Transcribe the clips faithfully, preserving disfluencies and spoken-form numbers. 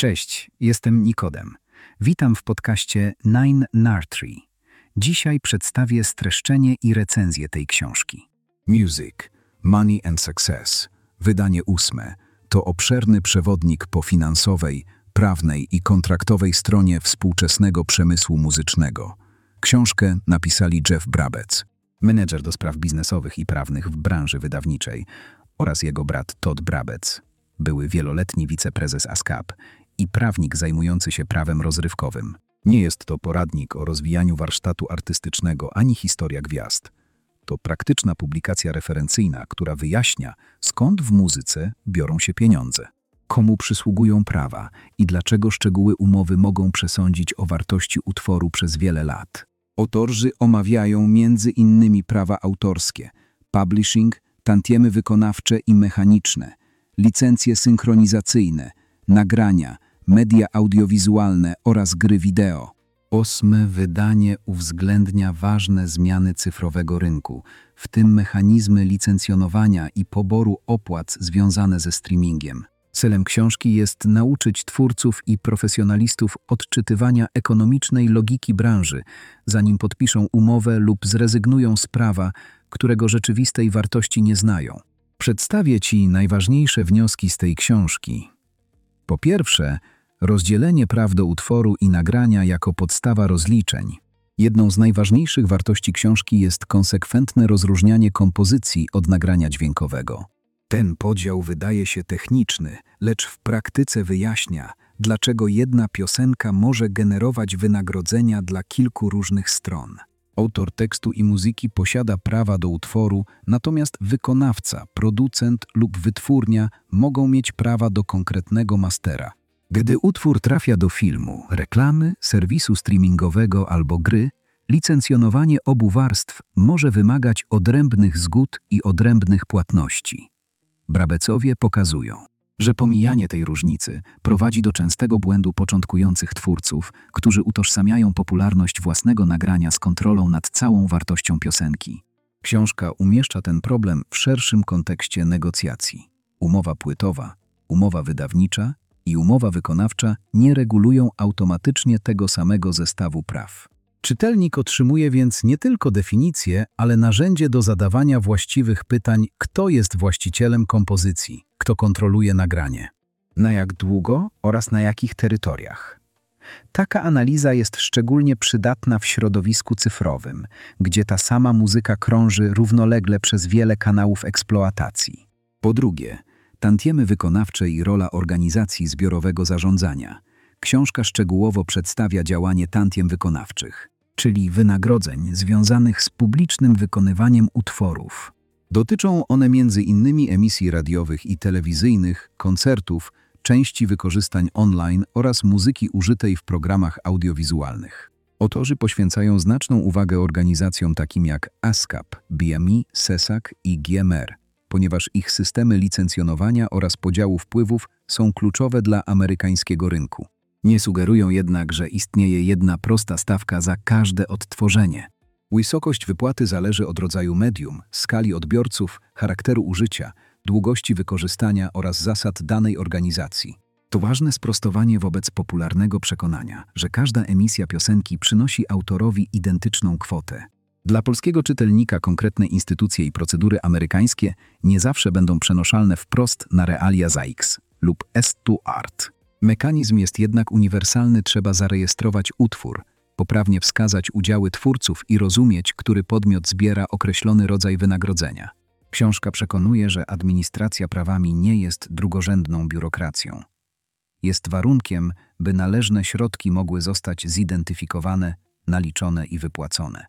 Cześć, jestem Nikodem. Witam w podcaście Nine Nartree. Dzisiaj przedstawię streszczenie i recenzję tej książki. Music, Money and Success, wydanie ósme, to obszerny przewodnik po finansowej, prawnej i kontraktowej stronie współczesnego przemysłu muzycznego. Książkę napisali Jeff Brabec, Menedżer do spraw biznesowych i prawnych w branży wydawniczej, oraz jego brat Todd Brabec, były wieloletni wiceprezes ASCAP i prawnik zajmujący się prawem rozrywkowym. Nie jest to poradnik o rozwijaniu warsztatu artystycznego ani historia gwiazd. To praktyczna publikacja referencyjna, która wyjaśnia, skąd w muzyce biorą się pieniądze, komu przysługują prawa i dlaczego szczegóły umowy mogą przesądzić o wartości utworu przez wiele lat. Autorzy omawiają między innymi prawa autorskie, publishing, tantiemy wykonawcze i mechaniczne, licencje synchronizacyjne, nagrania, media audiowizualne oraz gry wideo. Ósme wydanie uwzględnia ważne zmiany cyfrowego rynku, w tym mechanizmy licencjonowania i poboru opłat związane ze streamingiem. Celem książki jest nauczyć twórców i profesjonalistów odczytywania ekonomicznej logiki branży, zanim podpiszą umowę lub zrezygnują z prawa, którego rzeczywistej wartości nie znają. Przedstawię Ci najważniejsze wnioski z tej książki. Po pierwsze, rozdzielenie praw do utworu i nagrania jako podstawa rozliczeń. Jedną z najważniejszych wartości książki jest konsekwentne rozróżnianie kompozycji od nagrania dźwiękowego. Ten podział wydaje się techniczny, lecz w praktyce wyjaśnia, dlaczego jedna piosenka może generować wynagrodzenia dla kilku różnych stron. Autor tekstu i muzyki posiada prawa do utworu, natomiast wykonawca, producent lub wytwórnia mogą mieć prawa do konkretnego mastera. Gdy utwór trafia do filmu, reklamy, serwisu streamingowego albo gry, licencjonowanie obu warstw może wymagać odrębnych zgód i odrębnych płatności. Brabecowie pokazują, że pomijanie tej różnicy prowadzi do częstego błędu początkujących twórców, którzy utożsamiają popularność własnego nagrania z kontrolą nad całą wartością piosenki. Książka umieszcza ten problem w szerszym kontekście negocjacji. Umowa płytowa, umowa wydawnicza i umowa wykonawcza nie regulują automatycznie tego samego zestawu praw. Czytelnik otrzymuje więc nie tylko definicję, ale narzędzie do zadawania właściwych pytań, kto jest właścicielem kompozycji, kto kontroluje nagranie, na jak długo oraz na jakich terytoriach. Taka analiza jest szczególnie przydatna w środowisku cyfrowym, gdzie ta sama muzyka krąży równolegle przez wiele kanałów eksploatacji. Po drugie, tantiemy wykonawcze i rola organizacji zbiorowego zarządzania. Książka szczegółowo przedstawia działanie tantiem wykonawczych, czyli wynagrodzeń związanych z publicznym wykonywaniem utworów. Dotyczą one między innymi emisji radiowych i telewizyjnych, koncertów, części wykorzystań online oraz muzyki użytej w programach audiowizualnych. Autorzy poświęcają znaczną uwagę organizacjom takim jak ASCAP, B M I, SESAC i G M R, ponieważ ich systemy licencjonowania oraz podziału wpływów są kluczowe dla amerykańskiego rynku. Nie sugerują jednak, że istnieje jedna prosta stawka za każde odtworzenie. Wysokość wypłaty zależy od rodzaju medium, skali odbiorców, charakteru użycia, długości wykorzystania oraz zasad danej organizacji. To ważne sprostowanie wobec popularnego przekonania, że każda emisja piosenki przynosi autorowi identyczną kwotę. Dla polskiego czytelnika konkretne instytucje i procedury amerykańskie nie zawsze będą przenoszalne wprost na realia Z A X lub S to Art. Mechanizm jest jednak uniwersalny, trzeba zarejestrować utwór, poprawnie wskazać udziały twórców i rozumieć, który podmiot zbiera określony rodzaj wynagrodzenia. Książka przekonuje, że administracja prawami nie jest drugorzędną biurokracją. Jest warunkiem, by należne środki mogły zostać zidentyfikowane, naliczone i wypłacone.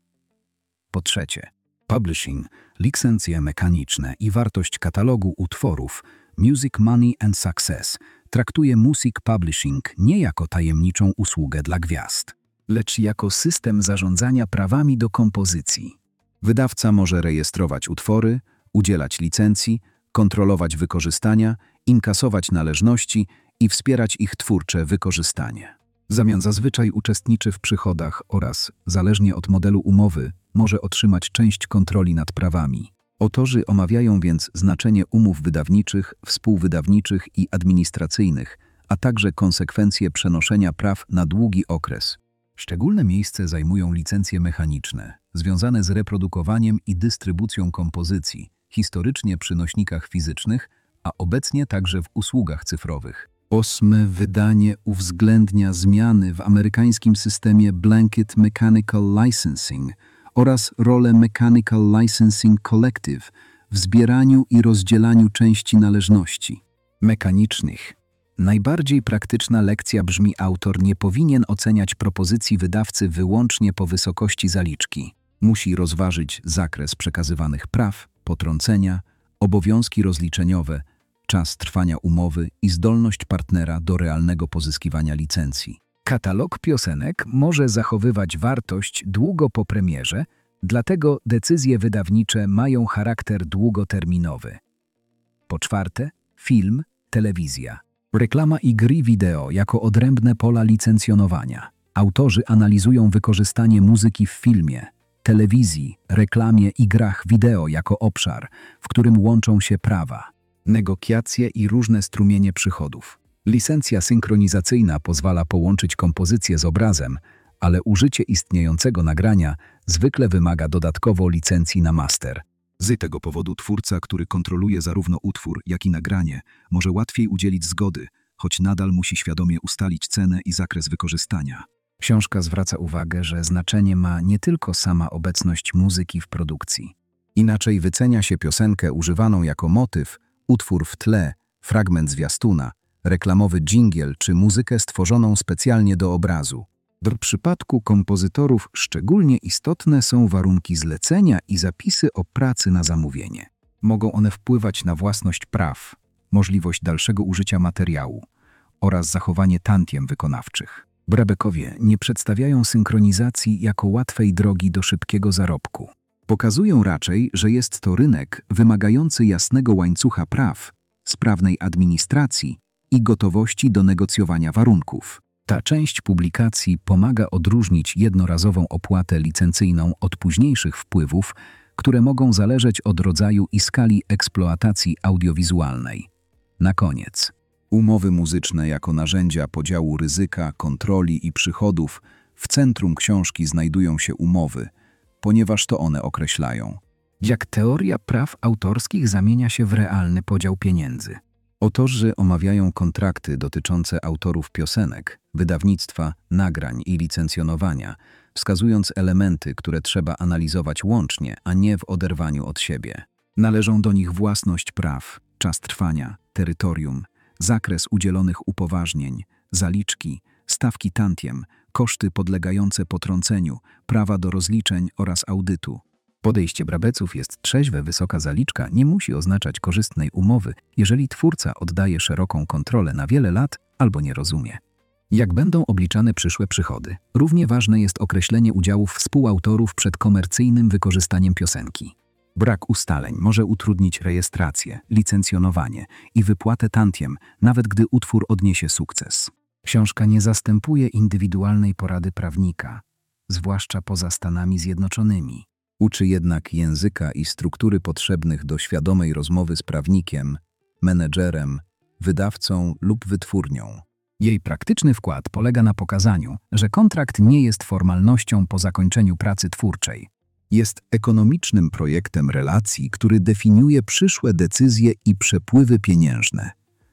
Po trzecie, publishing, licencje mechaniczne i wartość katalogu utworów, Music, Money and Success traktuje music publishing nie jako tajemniczą usługę dla gwiazd, lecz jako system zarządzania prawami do kompozycji. Wydawca może rejestrować utwory, udzielać licencji, kontrolować wykorzystania, inkasować należności i wspierać ich twórcze wykorzystanie. W zamian zazwyczaj uczestniczy w przychodach oraz, zależnie od modelu umowy, może otrzymać część kontroli nad prawami. Autorzy omawiają więc znaczenie umów wydawniczych, współwydawniczych i administracyjnych, a także konsekwencje przenoszenia praw na długi okres. Szczególne miejsce zajmują licencje mechaniczne, związane z reprodukowaniem i dystrybucją kompozycji, historycznie przy nośnikach fizycznych, a obecnie także w usługach cyfrowych. Ósme wydanie uwzględnia zmiany w amerykańskim systemie Blanket Mechanical Licensing oraz rolę Mechanical Licensing Collective w zbieraniu i rozdzielaniu części należności mechanicznych. Najbardziej praktyczna lekcja brzmi: autor nie powinien oceniać propozycji wydawcy wyłącznie po wysokości zaliczki. Musi rozważyć zakres przekazywanych praw, potrącenia, obowiązki rozliczeniowe, czas trwania umowy i zdolność partnera do realnego pozyskiwania licencji. Katalog piosenek może zachowywać wartość długo po premierze, dlatego decyzje wydawnicze mają charakter długoterminowy. Po czwarte, film, telewizja. Reklama i gry wideo jako odrębne pola licencjonowania. Autorzy analizują wykorzystanie muzyki w filmie, telewizji, reklamie i grach wideo jako obszar, w którym łączą się prawa, negocjacje i różne strumienie przychodów. Licencja synchronizacyjna pozwala połączyć kompozycję z obrazem, ale użycie istniejącego nagrania zwykle wymaga dodatkowo licencji na master. Z tego powodu twórca, który kontroluje zarówno utwór, jak i nagranie, może łatwiej udzielić zgody, choć nadal musi świadomie ustalić cenę i zakres wykorzystania. Książka zwraca uwagę, że znaczenie ma nie tylko sama obecność muzyki w produkcji. Inaczej wycenia się piosenkę używaną jako motyw, utwór w tle, fragment zwiastuna, reklamowy dżingiel czy muzykę stworzoną specjalnie do obrazu. W przypadku kompozytorów szczególnie istotne są warunki zlecenia i zapisy o pracy na zamówienie. Mogą one wpływać na własność praw, możliwość dalszego użycia materiału oraz zachowanie tantiem wykonawczych. Brabekowie nie przedstawiają synchronizacji jako łatwej drogi do szybkiego zarobku. Pokazują raczej, że jest to rynek wymagający jasnego łańcucha praw, sprawnej administracji i gotowości do negocjowania warunków. Ta część publikacji pomaga odróżnić jednorazową opłatę licencyjną od późniejszych wpływów, które mogą zależeć od rodzaju i skali eksploatacji audiowizualnej. Na koniec. Umowy muzyczne jako narzędzia podziału ryzyka, kontroli i przychodów. W centrum książki znajdują się umowy, ponieważ to one określają, jak teoria praw autorskich zamienia się w realny podział pieniędzy. Autorzy omawiają kontrakty dotyczące autorów piosenek, wydawnictwa, nagrań i licencjonowania, wskazując elementy, które trzeba analizować łącznie, a nie w oderwaniu od siebie. Należą do nich własność praw, czas trwania, terytorium, zakres udzielonych upoważnień, zaliczki, stawki tantiem, koszty podlegające potrąceniu, prawa do rozliczeń oraz audytu. Podejście Brabeców jest trzeźwe. Wysoka zaliczka nie musi oznaczać korzystnej umowy, jeżeli twórca oddaje szeroką kontrolę na wiele lat albo nie rozumie. Jak będą obliczane przyszłe przychody? Równie ważne jest określenie udziałów współautorów przed komercyjnym wykorzystaniem piosenki. Brak ustaleń może utrudnić rejestrację, licencjonowanie i wypłatę tantiem, nawet gdy utwór odniesie sukces. Książka nie zastępuje indywidualnej porady prawnika, zwłaszcza poza Stanami Zjednoczonymi. Uczy jednak języka i struktury potrzebnych do świadomej rozmowy z prawnikiem, menedżerem, wydawcą lub wytwórnią. Jej praktyczny wkład polega na pokazaniu, że kontrakt nie jest formalnością po zakończeniu pracy twórczej. Jest ekonomicznym projektem relacji, który definiuje przyszłe decyzje i przepływy pieniężne.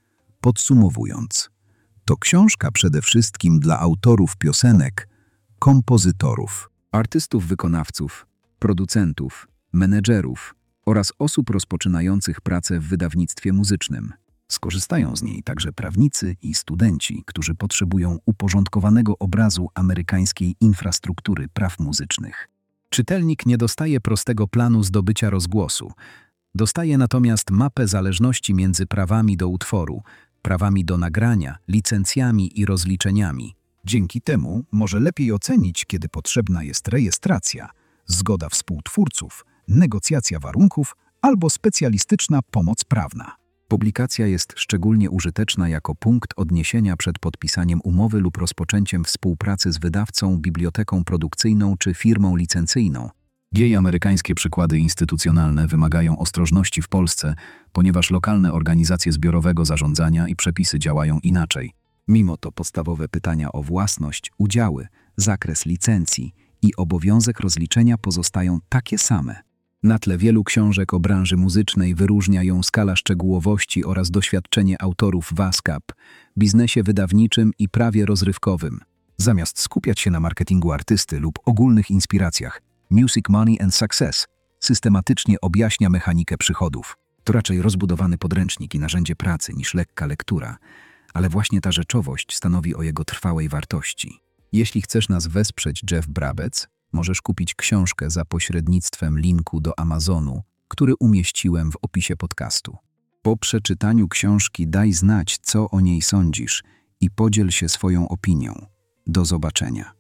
Podsumowując, to książka przede wszystkim dla autorów piosenek, kompozytorów, artystów wykonawców, producentów, menedżerów oraz osób rozpoczynających pracę w wydawnictwie muzycznym. Skorzystają z niej także prawnicy i studenci, którzy potrzebują uporządkowanego obrazu amerykańskiej infrastruktury praw muzycznych. Czytelnik nie dostaje prostego planu zdobycia rozgłosu. Dostaje natomiast mapę zależności między prawami do utworu, prawami do nagrania, licencjami i rozliczeniami. Dzięki temu może lepiej ocenić, kiedy potrzebna jest rejestracja, zgoda współtwórców, negocjacja warunków albo specjalistyczna pomoc prawna. Publikacja jest szczególnie użyteczna jako punkt odniesienia przed podpisaniem umowy lub rozpoczęciem współpracy z wydawcą, biblioteką produkcyjną czy firmą licencyjną. Jej amerykańskie przykłady instytucjonalne wymagają ostrożności w Polsce, ponieważ lokalne organizacje zbiorowego zarządzania i przepisy działają inaczej. Mimo to podstawowe pytania o własność, udziały, zakres licencji i obowiązek rozliczenia pozostają takie same. Na tle wielu książek o branży muzycznej wyróżnia ją skala szczegółowości oraz doświadczenie autorów w A S C A P, biznesie wydawniczym i prawie rozrywkowym. Zamiast skupiać się na marketingu artysty lub ogólnych inspiracjach, Music Money and Success systematycznie objaśnia mechanikę przychodów. To raczej rozbudowany podręcznik i narzędzie pracy niż lekka lektura, ale właśnie ta rzeczowość stanowi o jego trwałej wartości. Jeśli chcesz nas wesprzeć, Jeff Brabec, możesz kupić książkę za pośrednictwem linku do Amazonu, który umieściłem w opisie podcastu. Po przeczytaniu książki daj znać, co o niej sądzisz i podziel się swoją opinią. Do zobaczenia.